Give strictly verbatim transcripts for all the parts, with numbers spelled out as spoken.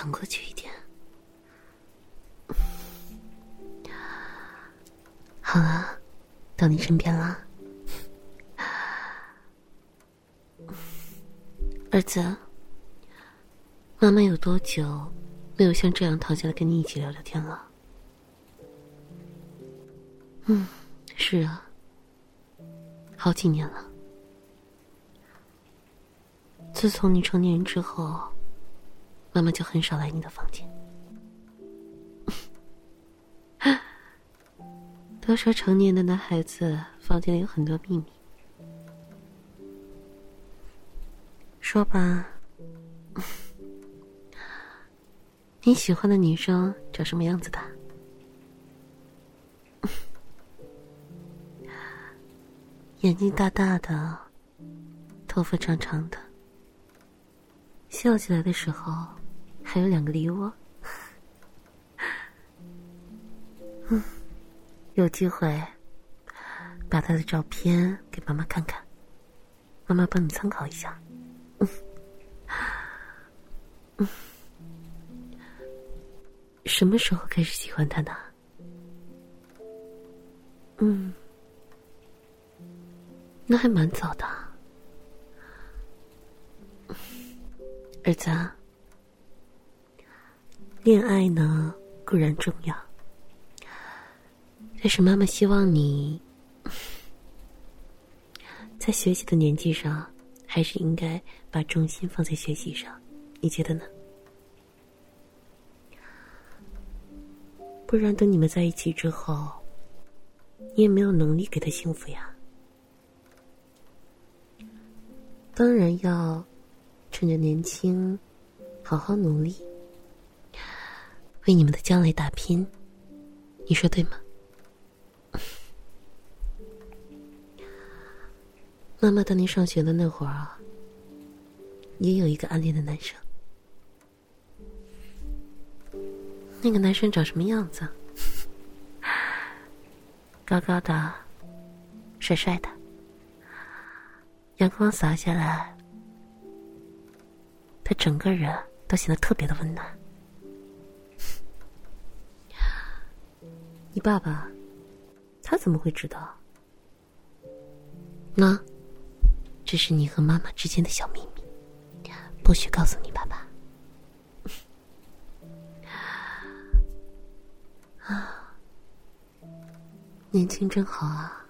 躺过去一点。好了，到你身边了。儿子，妈妈有多久没有像这样躺下来跟你一起聊聊天了？嗯，是啊，好几年了。自从你成年人之后，妈妈就很少来你的房间。都说成年的男孩子房间里有很多秘密。说吧，你喜欢的女生长什么样子的？眼睛大大的，头发长长的，笑起来的时候还有两个梨窝。嗯，有机会把她的照片给妈妈看看，妈妈帮你参考一下。嗯嗯，什么时候开始喜欢她的？嗯，那还蛮早的。儿子啊，恋爱呢固然重要，但是妈妈希望你在学习的年纪上还是应该把重心放在学习上，你觉得呢？不然等你们在一起之后，你也没有能力给他幸福呀。当然要趁着年轻好好努力，为你们的将来打拼，你说对吗？妈妈当年上学的那会儿啊，也有一个暗恋的男生。那个男生长什么样子？高高的，帅帅的，阳光洒下来，他整个人都显得特别的温暖。你爸爸，他怎么会知道？那这是你和妈妈之间的小秘密，不许告诉你爸爸。啊，年轻真好啊。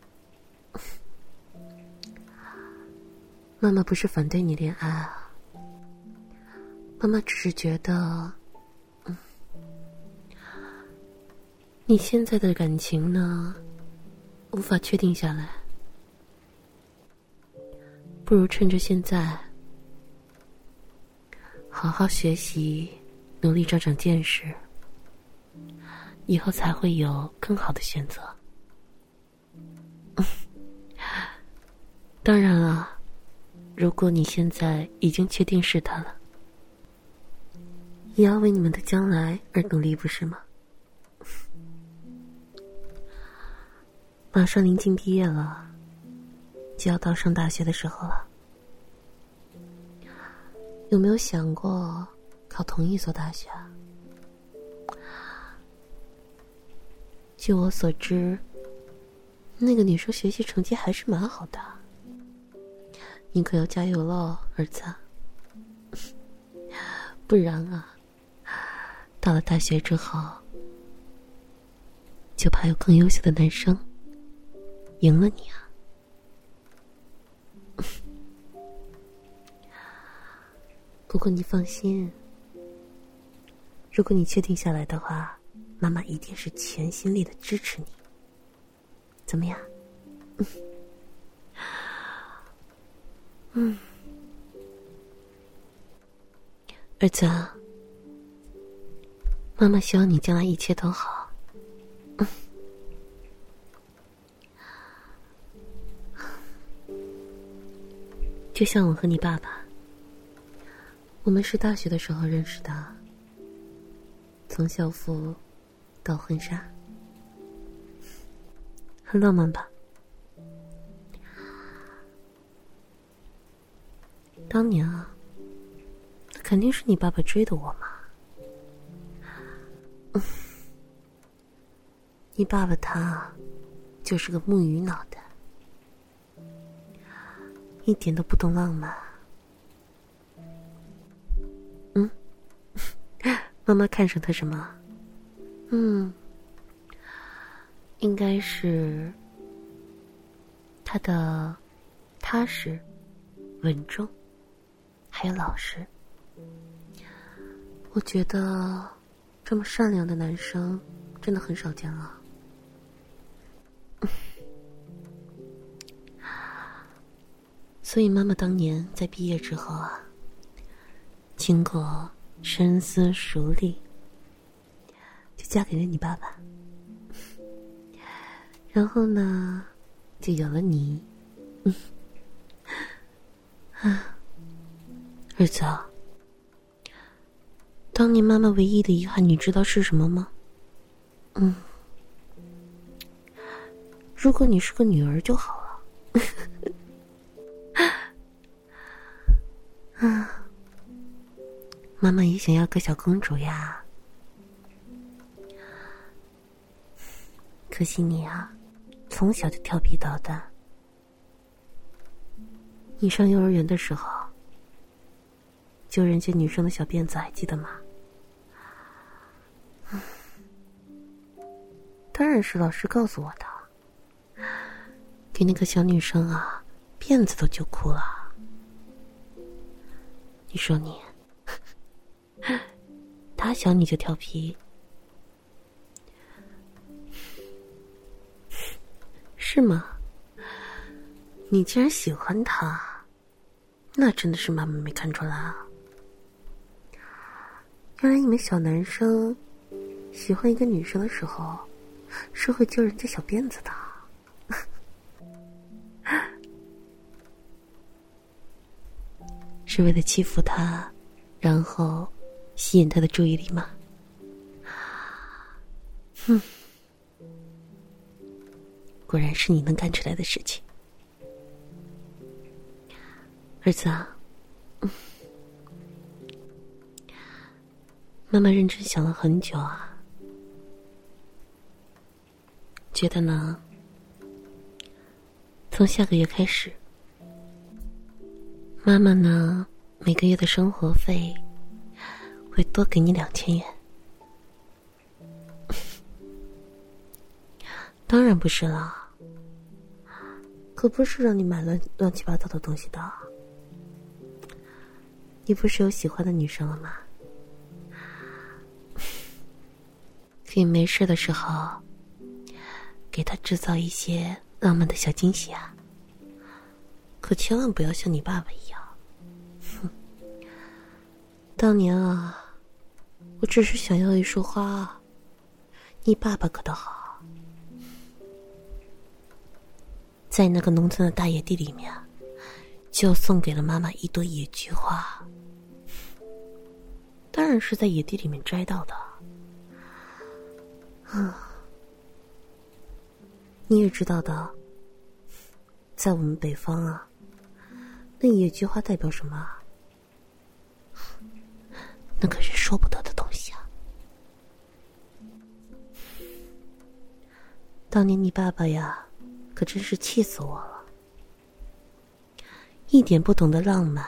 妈妈不是反对你恋爱啊，妈妈只是觉得，嗯，你现在的感情呢，无法确定下来，不如趁着现在，好好学习，努力长长见识，以后才会有更好的选择。当然了，如果你现在已经确定是他了，也要为你们的将来而努力，不是吗？马上临近毕业了，就要到上大学的时候了。有没有想过考同一所大学啊？据我所知，那个女生学习成绩还是蛮好的，你可要加油喽，儿子。不然啊，到了大学之后，就怕有更优秀的男生赢了你啊。不过你放心，如果你确定下来的话，妈妈一定是全心力的支持你，怎么样？嗯，儿子啊，妈妈希望你将来一切都好。嗯，就像我和你爸爸，我们是大学的时候认识的，从校服到婚纱，很浪漫吧？当年啊，肯定是你爸爸追的我嘛。 你爸爸他就是个木鱼脑袋，一点都不懂浪漫。嗯，妈妈看上他什么？嗯，应该是他的踏实、稳重，还有老实。我觉得这么善良的男生真的很少见了。所以妈妈当年在毕业之后啊，经过深思熟虑，就嫁给了你爸爸。然后呢，就有了你。嗯，啊，儿子啊，当年妈妈唯一的遗憾，你知道是什么吗？嗯，如果你是个女儿就好了。啊，妈妈也想要个小公主呀。可惜你啊，从小就调皮捣蛋。你上幼儿园的时候，揪人家女生的小辫子，还记得吗？当然是老师告诉我的，给那个小女生啊，辫子都揪哭了。你说你，他小你就调皮，是吗？你竟然喜欢他，那真的是妈妈没看出来啊。原来你们小男生喜欢一个女生的时候，是会揪人家小辫子的。是为了欺负他，然后吸引他的注意力吗？哼，果然是你能干出来的事情。儿子啊，嗯，妈妈认真想了很久啊，觉得呢，从下个月开始，妈妈呢，每个月的生活费会多给你两千元。当然不是啦，可不是让你买乱乱七八糟的东西的。你不是有喜欢的女生了吗？可以没事的时候，给她制造一些浪漫的小惊喜啊。可千万不要像你爸爸一样。哼，当年啊，我只是想要一束花，你爸爸可倒好，在那个农村的大野地里面，就送给了妈妈一朵野菊花。当然是在野地里面摘到的。啊，你也知道的，在我们北方啊，那野菊花代表什么？那可是说不得的东西啊。当年你爸爸呀，可真是气死我了，一点不懂得浪漫。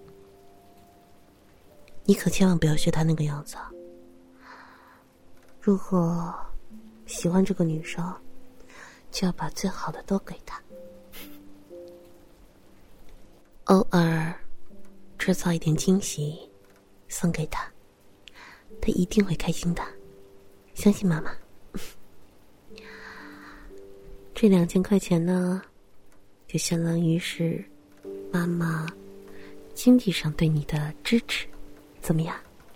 你可千万不要学他那个样子啊。如果喜欢这个女生，就要把最好的都给她，偶尔制造一点惊喜送给她，她一定会开心的，相信妈妈。这两千块钱呢，就相当于是妈妈经济上对你的支持，怎么样？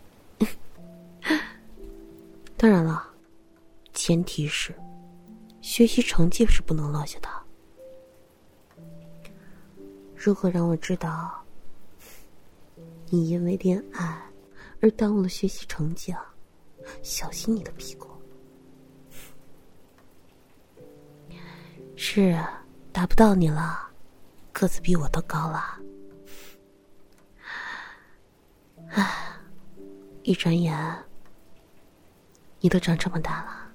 当然了，前提是学习成绩是不能落下的。如果让我知道你因为恋爱而耽误了学习成绩啊，小心你的屁股。是啊，打不到你了，个子比我都高了。唉，一转眼你都长这么大了，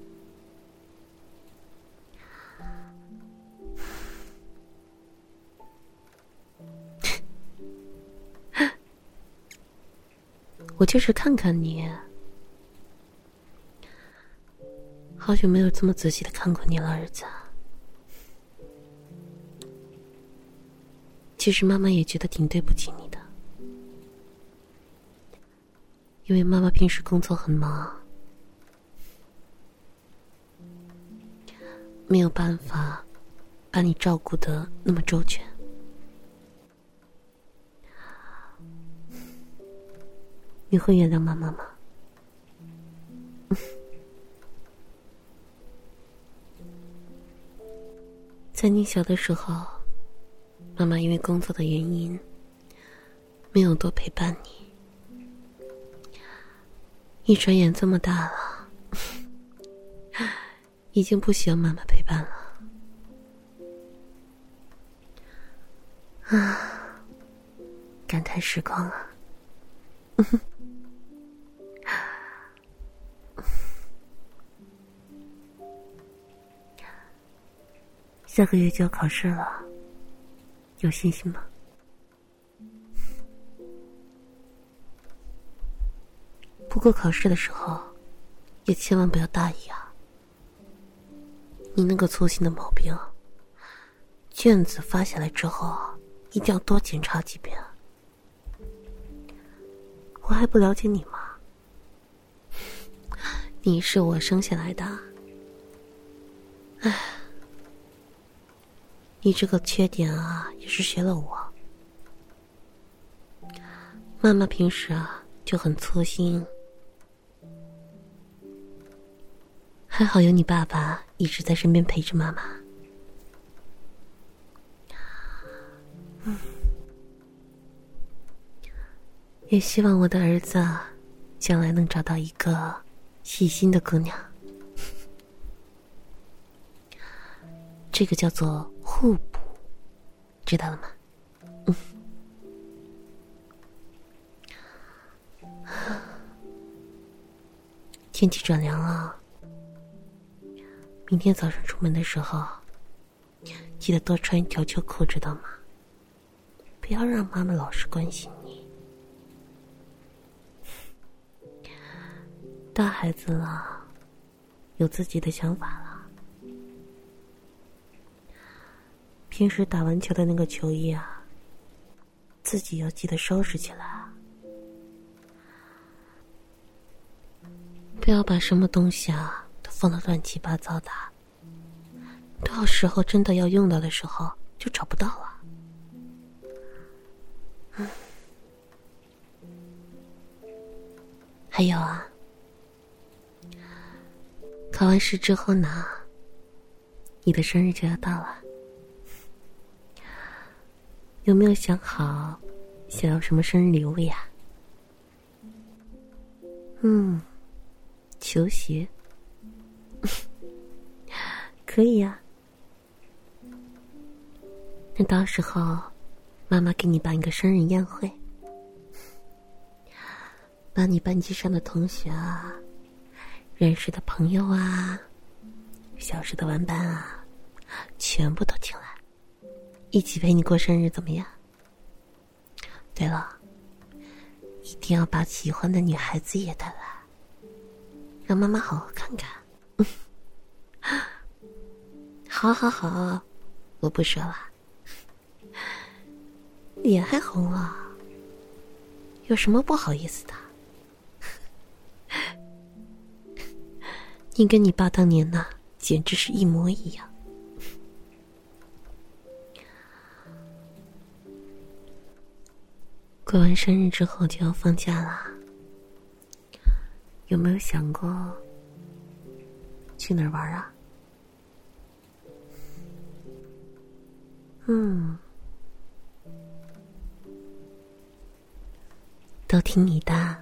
我就是看看你，好久没有这么仔细的看过你了，儿子。其实妈妈也觉得挺对不起你的，因为妈妈平时工作很忙，没有办法把你照顾得那么周全。你会原谅妈妈吗？在你小的时候，妈妈因为工作的原因没有多陪伴你，一转眼这么大了，已经不需要妈妈陪伴了。啊，感叹时光啊。下个月就要考试了，有信心吗？不过考试的时候也千万不要大意啊，你那个粗心的毛病，卷子发下来之后一定要多检查几遍。我还不了解你吗？你是我生下来的，唉，你这个缺点啊也是学了我。妈妈平时啊就很粗心，还好有你爸爸一直在身边陪着妈妈。嗯，也希望我的儿子啊将来能找到一个细心的姑娘，这个叫做互补，知道了吗？嗯。天气转凉了，明天早上出门的时候记得多穿一条秋裤，知道吗？不要让妈妈老是关心你。大孩子了，有自己的想法了。平时打完球的那个球衣啊，自己要记得收拾起来。不要把什么东西啊都放得乱七八糟的，到时候真的要用到的时候就找不到了。嗯，还有啊，考完试之后呢，你的生日就要到了，有没有想好想要什么生日礼物呀？嗯，球鞋可以呀、啊、那到时候妈妈给你办一个生日宴会，把你班级上的同学啊，认识的朋友啊，小时的玩伴啊，全部都请来，一起陪你过生日，怎么样？对了，一定要把喜欢的女孩子也带来，让妈妈好好看看。好好好，我不说了。脸还红了，有什么不好意思的？你跟你爸当年呢，简直是一模一样。过完生日之后就要放假啦，有没有想过去哪儿玩啊？嗯，都听你的，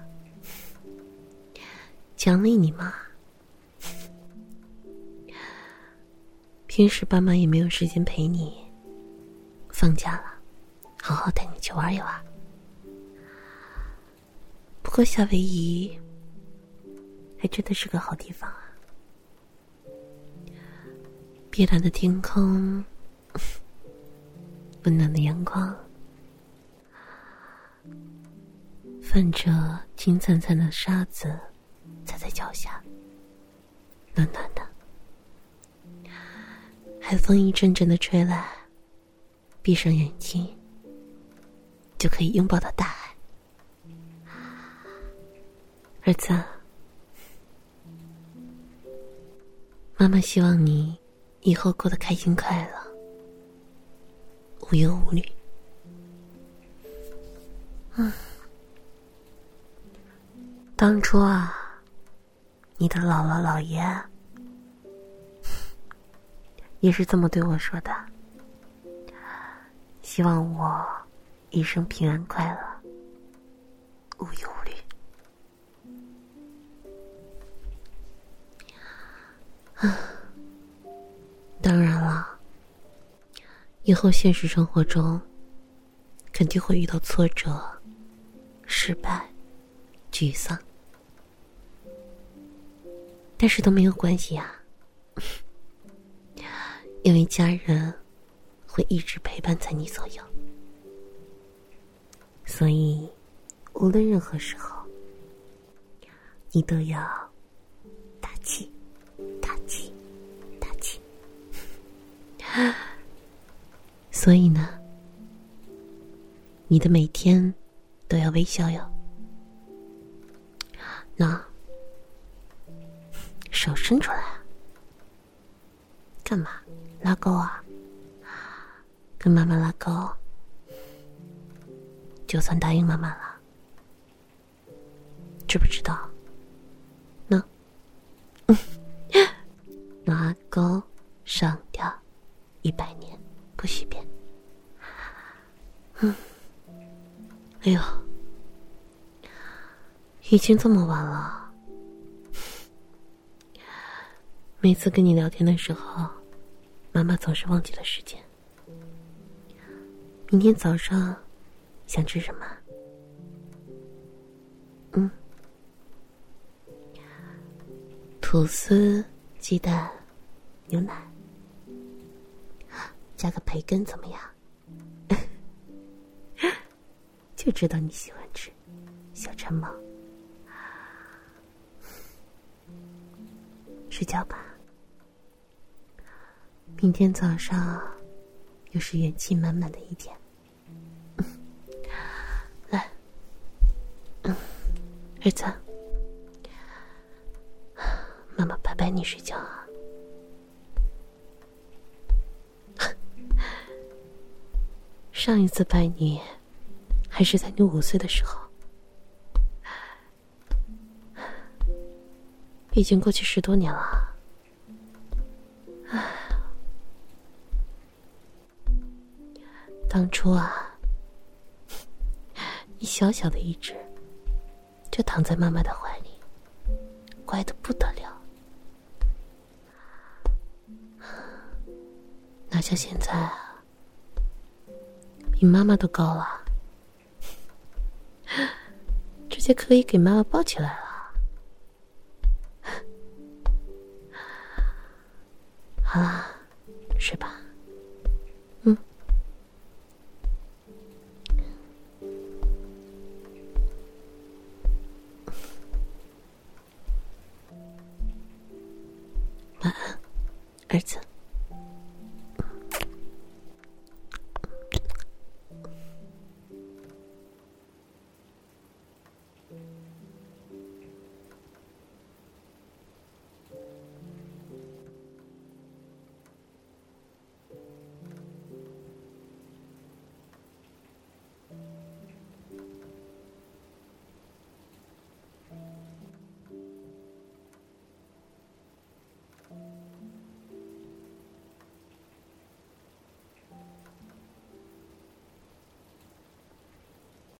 奖励你嘛。平时爸妈也没有时间陪你，放假了，好好带你去玩一玩。不过夏威夷还真的是个好地方啊。碧蓝的天空，温暖的阳光，泛着金灿灿的沙子踩在脚下，暖暖的。海风一阵阵的吹来，闭上眼睛就可以拥抱到大海。儿子，妈妈希望你以后过得开心快乐，无忧无虑。嗯，当初啊，你的姥姥姥爷也是这么对我说的，希望我一生平安快乐，无忧无虑。当然了，以后现实生活中肯定会遇到挫折、失败、沮丧，但是都没有关系呀，因为家人会一直陪伴在你左右，所以无论任何时候，你都要大气大气大气。所以呢，你的每天都要微笑哟。那手伸出来，干嘛？拉钩啊？跟妈妈拉钩，就算答应妈妈了，知不知道？那拉钩上吊一百年不许变。嗯，哎呦，已经这么晚了。每次跟你聊天的时候，妈妈总是忘记了时间。明天早上想吃什么？嗯，吐司、鸡蛋、牛奶，加个培根怎么样？就知道你喜欢吃，小馋猫。睡觉吧，明天早上又是元气满满的一天。来，嗯，儿子，妈妈拍拍你睡觉啊。上一次拍你还是在你五岁的时候，已经过去十多年了。当初啊，你小小的一只，就躺在妈妈的怀里，乖得不得了。哪像现在啊，比妈妈都高了，直接可以给妈妈抱起来了。好啦，睡吧。嗯。晚安，儿子。